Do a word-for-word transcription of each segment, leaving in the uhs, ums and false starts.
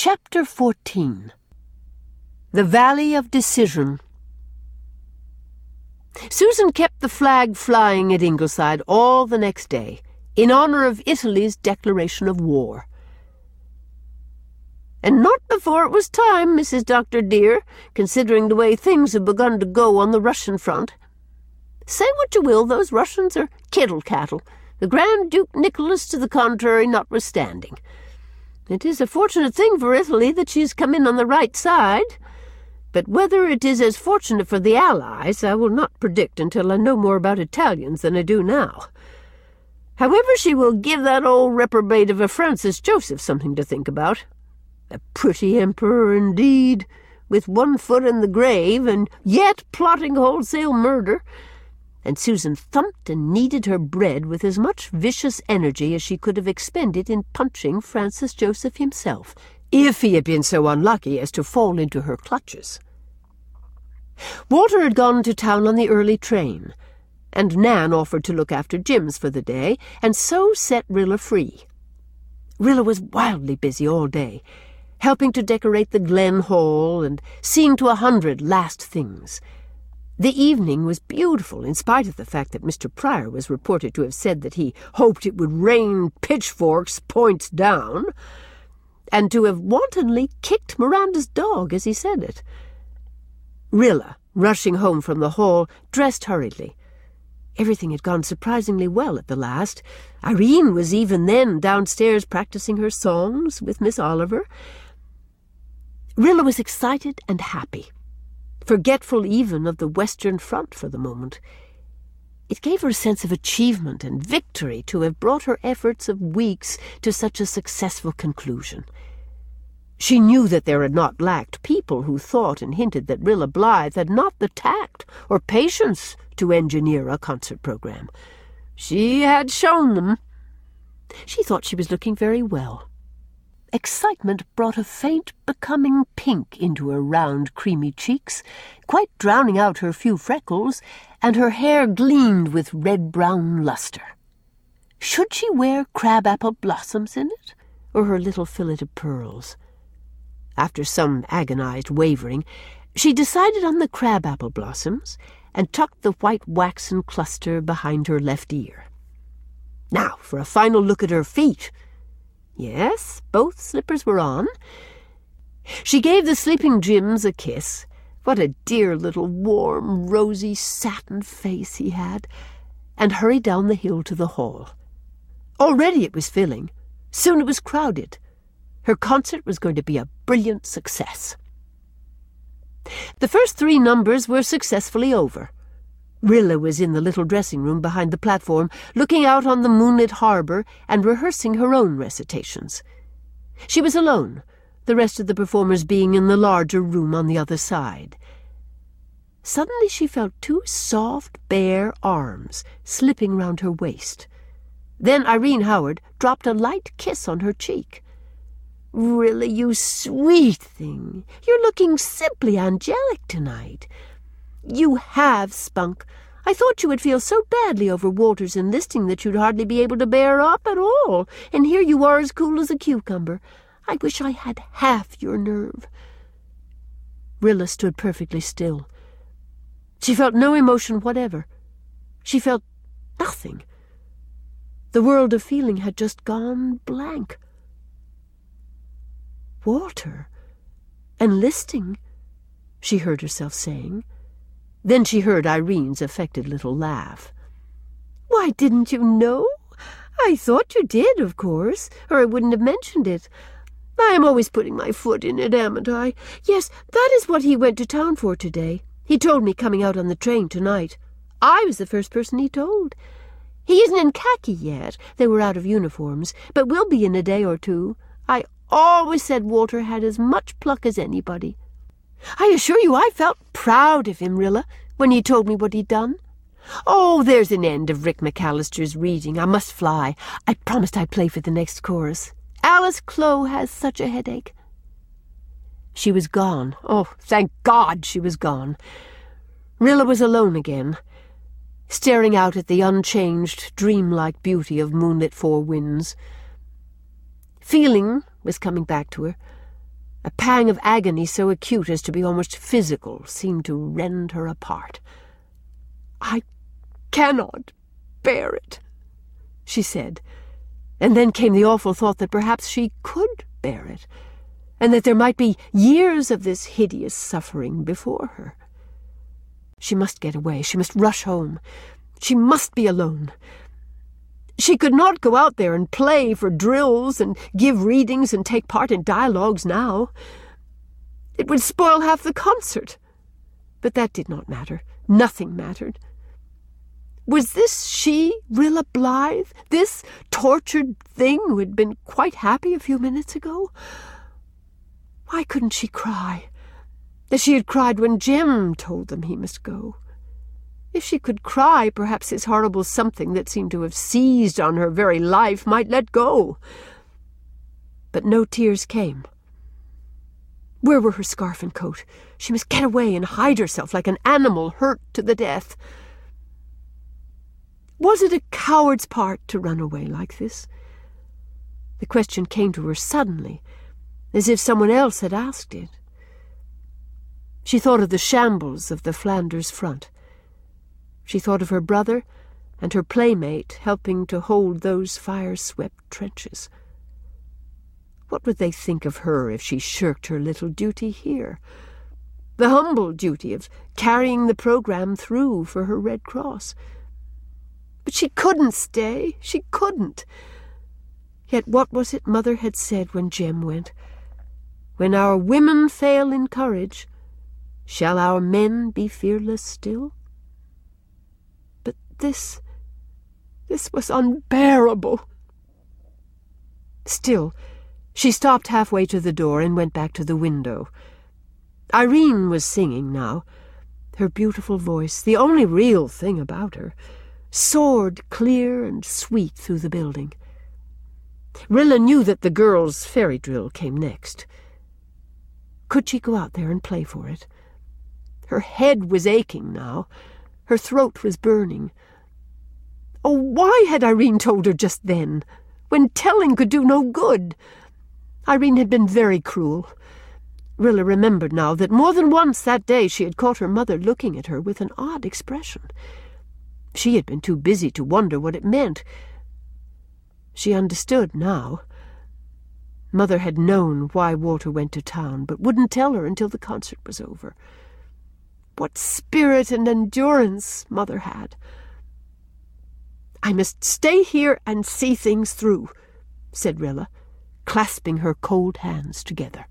Chapter fourteen. The Valley of Decision. Susan kept the flag flying at Ingleside all the next day, in honor of Italy's declaration of war. "And not before it was time, Missus Doctor dear, considering the way things have begun to go on the Russian front. Say what you will, those Russians are kittle-cattle, the Grand Duke Nicholas to the contrary notwithstanding. It is a fortunate thing for Italy that she has come in on the right side, but whether it is as fortunate for the Allies I will not predict until I know more about Italians than I do now. However, she will give that old reprobate of a Francis Joseph something to think about. A pretty emperor indeed, with one foot in the grave, and yet plotting wholesale murder." And Susan thumped and kneaded her bread with as much vicious energy as she could have expended in punching Francis Joseph himself, if he had been so unlucky as to fall into her clutches. Walter had gone to town on the early train, and Nan offered to look after Jims for the day, and so set Rilla free. Rilla was wildly busy all day, helping to decorate the Glen Hall and seeing to a hundred last things. The evening was beautiful, in spite of the fact that Mister Pryor was reported to have said that he hoped it would rain pitchforks points down, and to have wantonly kicked Miranda's dog as he said it. Rilla, rushing home from the hall, dressed hurriedly. Everything had gone surprisingly well at the last. Irene was even then downstairs practicing her songs with Miss Oliver. Rilla was excited and happy, forgetful even of the Western Front for the moment. It gave her a sense of achievement and victory to have brought her efforts of weeks to such a successful conclusion. She knew that there had not lacked people who thought and hinted that Rilla Blythe had not the tact or patience to engineer a concert program. She had shown them. She thought she was looking very well. Excitement brought a faint, becoming pink into her round, creamy cheeks, quite drowning out her few freckles, and her hair gleamed with red-brown lustre. Should she wear crab-apple blossoms in it, or her little fillet of pearls? After some agonized wavering, she decided on the crab-apple blossoms and tucked the white waxen cluster behind her left ear. Now for a final look at her feet. Yes, both slippers were on. She gave the sleeping Jims a kiss. What a dear little warm, rosy satin face he had, and hurried down the hill to the hall. Already it was filling. Soon it was crowded. Her concert was going to be a brilliant success. The first three numbers were successfully over. Rilla was in the little dressing-room behind the platform, looking out on the moonlit harbour and rehearsing her own recitations. She was alone, the rest of the performers being in the larger room on the other side. Suddenly she felt two soft, bare arms slipping round her waist. Then Irene Howard dropped a light kiss on her cheek. "Rilla, you sweet thing, you're looking simply angelic tonight. You have spunk. I thought you would feel so badly over Walter's enlisting that you'd hardly be able to bear up at all, and here you are as cool as a cucumber. I wish I had half your nerve." Rilla stood perfectly still. She felt no emotion whatever. She felt nothing. The world of feeling had just gone blank. "Walter, enlisting," she heard herself saying. Then she heard Irene's affected little laugh. "Why, didn't you know? I thought you did, of course, or I wouldn't have mentioned it. I am always putting my foot in it, amn't I? Yes, that is what he went to town for today. He told me coming out on the train tonight. I was the first person he told. He isn't in khaki yet. They were out of uniforms, but will be in a day or two. I always said Walter had as much pluck as anybody. I assure you I felt proud of him, Rilla, when he told me what he'd done. Oh, there's an end of Rick McAllister's reading. I must fly. I promised I'd play for the next chorus. Alice Clow has such a headache." She was gone. Oh, thank God she was gone. Rilla was alone again, staring out at the unchanged, dreamlike beauty of moonlit Four Winds. Feeling was coming back to her. A pang of agony so acute as to be almost physical seemed to rend her apart. "I cannot bear it," she said, and then came the awful thought that perhaps she could bear it, and that there might be years of this hideous suffering before her. She must get away. She must rush home. She must be alone. She could not go out there and play for drills and give readings and take part in dialogues now. It would spoil half the concert. But that did not matter. Nothing mattered. Was this she, Rilla Blythe, this tortured thing who had been quite happy a few minutes ago? Why couldn't she cry, as she had cried when Jem told them he must go? If she could cry, perhaps this horrible something that seemed to have seized on her very life might let go. But no tears came. Where were her scarf and coat? She must get away and hide herself like an animal hurt to the death. Was it a coward's part to run away like this? The question came to her suddenly, as if someone else had asked it. She thought of the shambles of the Flanders front. She thought of her brother and her playmate helping to hold those fire-swept trenches. What would they think of her if she shirked her little duty here? The humble duty of carrying the program through for her Red Cross. But she couldn't stay. She couldn't. Yet what was it Mother had said when Jem went? "When our women fail in courage, shall our men be fearless still?" But this, this was unbearable. Still, she stopped halfway to the door and went back to the window. Irene was singing now. Her beautiful voice, the only real thing about her, soared clear and sweet through the building. Rilla knew that the girls' fairy drill came next. Could she go out there and play for it? Her head was aching now. Her throat was burning. Oh, why had Irene told her just then, when telling could do no good? Irene had been very cruel. Rilla remembered now that more than once that day she had caught her mother looking at her with an odd expression. She had been too busy to wonder what it meant. She understood now. Mother had known why Walter went to town, but wouldn't tell her until the concert was over. What spirit and endurance Mother had! "I must stay here and see things through," said Rilla, clasping her cold hands together.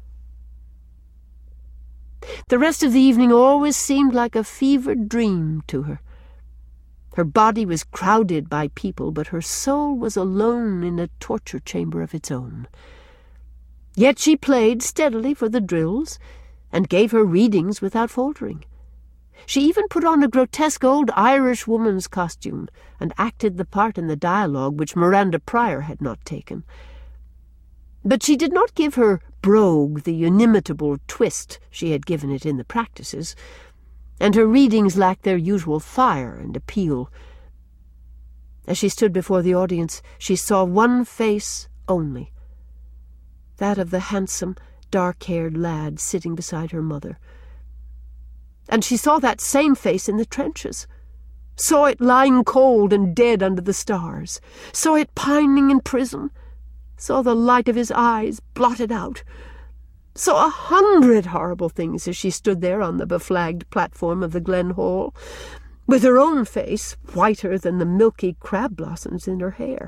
The rest of the evening always seemed like a fevered dream to her. Her body was crowded by people, but her soul was alone in a torture chamber of its own. Yet she played steadily for the drills, and gave her readings without faltering. She even put on a grotesque old Irish woman's costume, and acted the part in the dialogue which Miranda Pryor had not taken. But she did not give her brogue the inimitable twist she had given it in the practices, and her readings lacked their usual fire and appeal. As she stood before the audience, she saw one face only, that of the handsome, dark-haired lad sitting beside her mother. And she saw that same face in the trenches, saw it lying cold and dead under the stars, saw it pining in prison, saw the light of his eyes blotted out, saw a hundred horrible things as she stood there on the beflagged platform of the Glen Hall, with her own face whiter than the milky crab blossoms in her hair.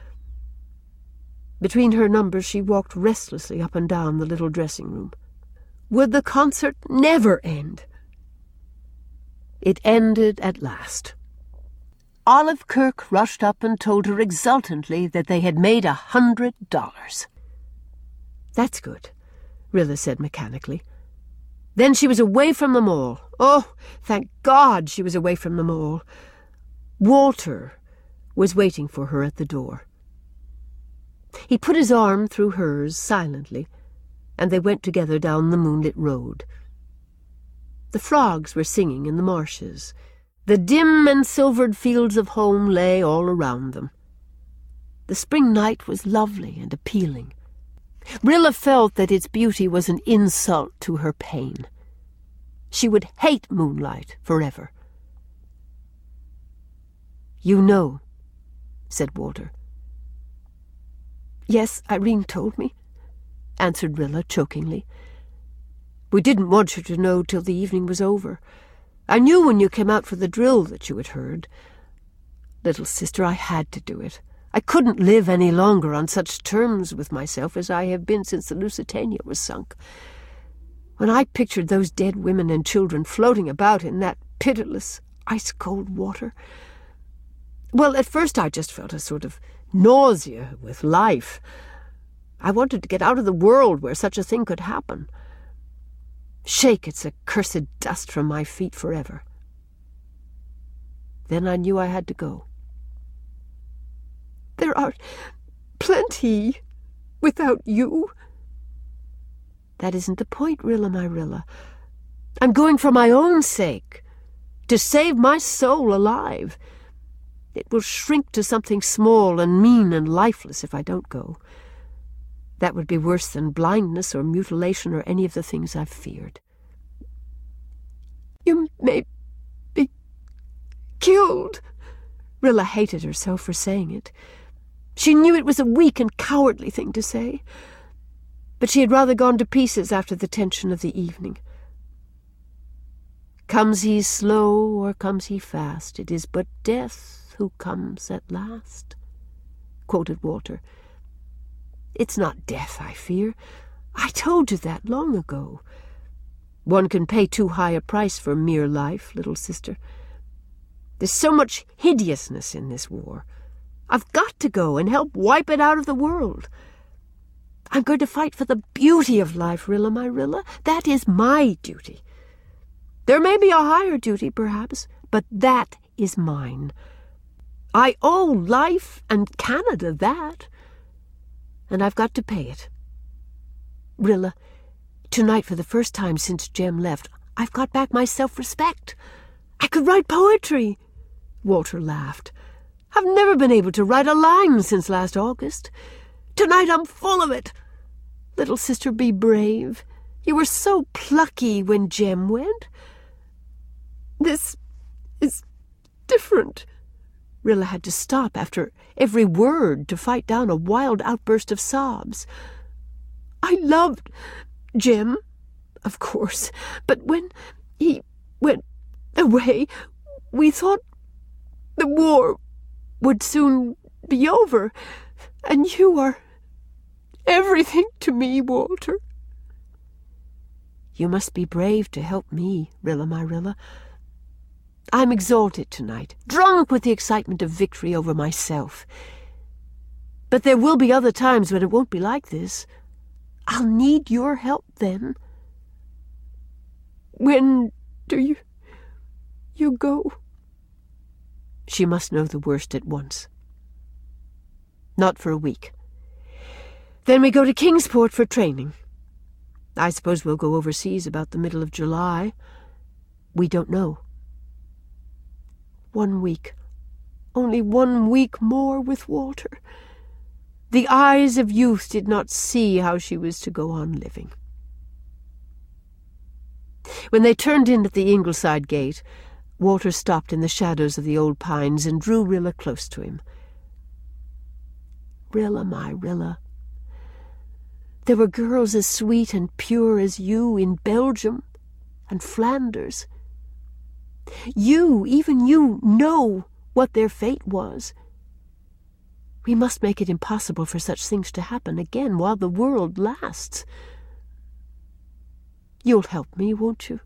Between her numbers she walked restlessly up and down the little dressing-room. Would the concert never end? It ended at last. Olive Kirk rushed up and told her exultantly that they had made a hundred dollars. "That's good," Rilla said mechanically. Then she was away from them all. Oh, thank God she was away from them all. Walter was waiting for her at the door. He put his arm through hers silently, and they went together down the moonlit road. The frogs were singing in the marshes. The dim and silvered fields of home lay all around them. The spring night was lovely and appealing. Rilla felt that its beauty was an insult to her pain. She would hate moonlight forever. "You know," said Walter. "Yes, Irene told me," answered Rilla chokingly. "We didn't want you to know till the evening was over. I knew when you came out for the drill that you had heard. Little sister, I had to do it. I couldn't live any longer on such terms with myself as I have been since the Lusitania was sunk. When I pictured those dead women and children floating about in that pitiless, ice-cold water, well, at first I just felt a sort of nausea with life. I wanted to get out of the world where such a thing could happen. Shake its accursed dust from my feet forever. Then I knew I had to go. There are plenty without you." "That isn't the point, Rilla, my Rilla. I'm going for my own sake, to save my soul alive. It will shrink to something small and mean and lifeless if I don't go. That would be worse than blindness or mutilation or any of the things I've feared." "You may be killed." Rilla hated herself for saying it. She knew it was a weak and cowardly thing to say, but she had rather gone to pieces after the tension of the evening. "Comes he slow or comes he fast, it is but death who comes at last," quoted Walter. "It's not death I fear. I told you that long ago. One can pay too high a price for mere life, little sister. There's so much hideousness in this war. I've got to go and help wipe it out of the world. I'm going to fight for the beauty of life, Rilla, my Rilla. That is my duty. There may be a higher duty, perhaps, but that is mine. I owe life and Canada that, and I've got to pay it. Rilla, tonight, for the first time since Jem left, I've got back my self-respect. I could write poetry." Walter laughed. "I've never been able to write a line since last August. Tonight I'm full of it. Little sister, be brave. You were so plucky when Jem went. This is different." Rilla had to stop after every word to fight down a wild outburst of sobs. "I loved Jem, of course, but when he went away, we thought the war would soon be over, and you are everything to me, Walter." "You must be brave to help me, Rilla, my Rilla. I'm exalted tonight, drunk with the excitement of victory over myself. But there will be other times when it won't be like this. I'll need your help then." "When do you, you go?" She must know the worst at once. "Not for a week. Then we go to Kingsport for training. I suppose we'll go overseas about the middle of July. We don't know." One week. Only one week more with Walter. The eyes of youth did not see how she was to go on living. When they turned in at the Ingleside gate, Walter stopped in the shadows of the old pines and drew Rilla close to him. "Rilla, my Rilla, there were girls as sweet and pure as you in Belgium and Flanders. You, even you, know what their fate was. We must make it impossible for such things to happen again while the world lasts. You'll help me, won't you?"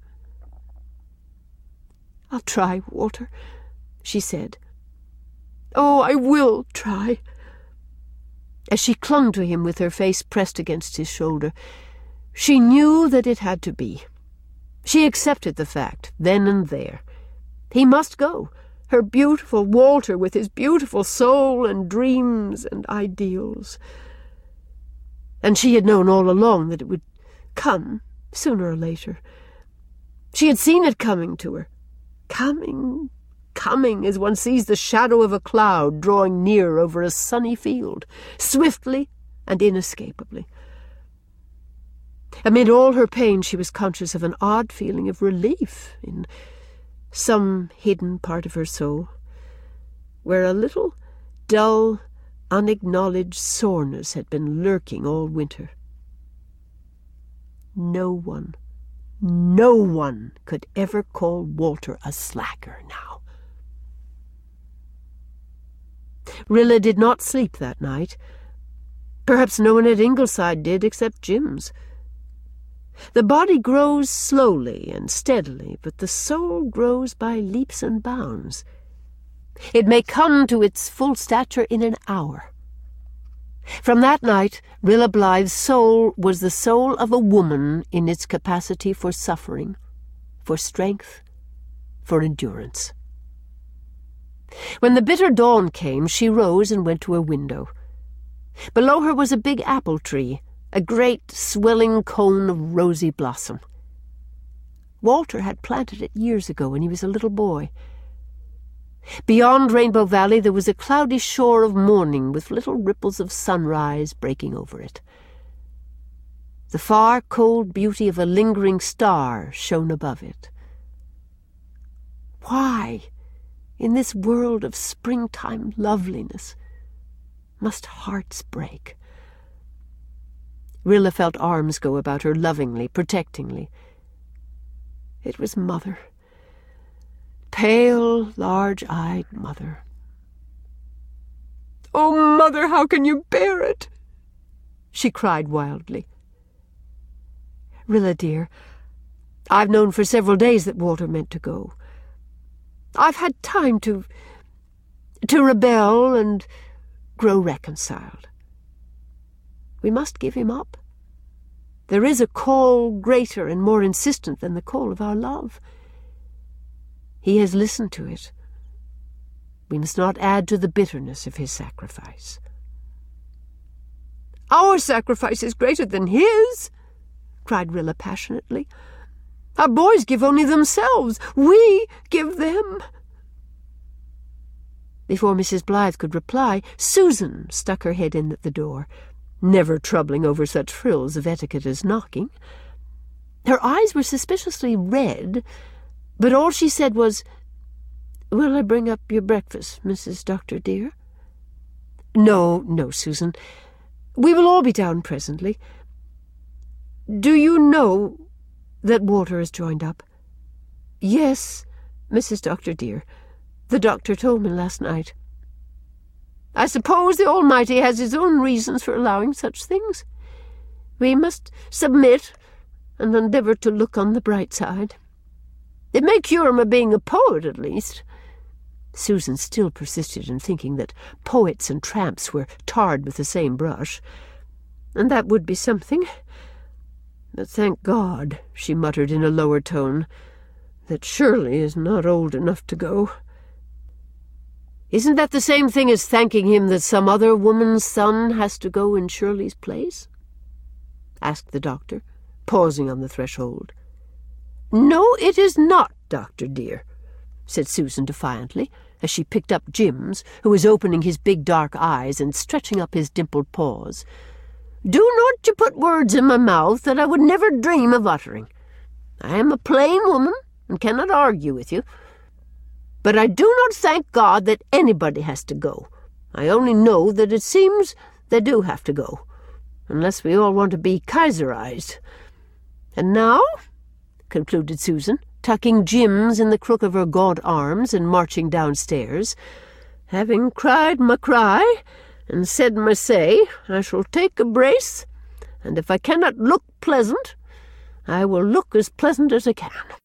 "I'll try, Walter," she said. "Oh, I will try." As she clung to him with her face pressed against his shoulder, she knew that it had to be. She accepted the fact, then and there. He must go, her beautiful Walter with his beautiful soul and dreams and ideals. And she had known all along that it would come, sooner or later. She had seen it coming to her. Coming, coming, as one sees the shadow of a cloud drawing near over a sunny field, swiftly and inescapably. Amid all her pain, she was conscious of an odd feeling of relief in some hidden part of her soul, where a little dull, unacknowledged soreness had been lurking all winter. No one, no one could ever call Walter a slacker now. Rilla did not sleep that night. Perhaps no one at Ingleside did except Jims. The body grows slowly and steadily, but the soul grows by leaps and bounds. It may come to its full stature in an hour. From that night, Rilla Blythe's soul was the soul of a woman in its capacity for suffering, for strength, for endurance. When the bitter dawn came, she rose and went to her window. Below her was a big apple tree, a great swelling cone of rosy blossom. Walter had planted it years ago when he was a little boy. Beyond Rainbow Valley there was a cloudy shore of morning with little ripples of sunrise breaking over it. The far, cold beauty of a lingering star shone above it. Why, in this world of springtime loveliness, must hearts break? Rilla felt arms go about her lovingly, protectingly. It was Mother. Pale, large-eyed Mother. "Oh, Mother, how can you bear it?" she cried wildly. "Rilla, dear, I've known for several days that Walter meant to go. I've had time to... to rebel and grow reconciled. We must give him up. There is a call greater and more insistent than the call of our love. He has listened to it. We must not add to the bitterness of his sacrifice." "Our sacrifice is greater than his," cried Rilla passionately. "Our boys give only themselves. We give them." Before Missus Blythe could reply, Susan stuck her head in at the door, never troubling over such frills of etiquette as knocking. Her eyes were suspiciously red, but all she said was, "Will I bring up your breakfast, Missus Doctor dear?" "No, no, Susan. We will all be down presently. Do you know that Walter has joined up?" "Yes, Missus Doctor dear. The doctor told me last night." "I suppose the Almighty has his own reasons for allowing such things. We must submit and endeavour to look on the bright side. It may cure him of being a poet, at least." Susan still persisted in thinking that poets and tramps were tarred with the same brush. "And that would be something. But thank God," she muttered in a lower tone, "that Shirley is not old enough to go." "Isn't that the same thing as thanking him that some other woman's son has to go in Shirley's place?" asked the doctor, pausing on the threshold. "No, it is not, Doctor dear," said Susan defiantly, as she picked up Jims, who was opening his big dark eyes and stretching up his dimpled paws. "Do not you put words in my mouth that I would never dream of uttering. I am a plain woman, and cannot argue with you. But I do not thank God that anybody has to go. I only know that it seems they do have to go, unless we all want to be Kaiserized. And now," concluded Susan, tucking Jims in the crook of her gaunt arms and marching downstairs, "having cried my cry and said my say, I shall take a brace, and if I cannot look pleasant, I will look as pleasant as I can."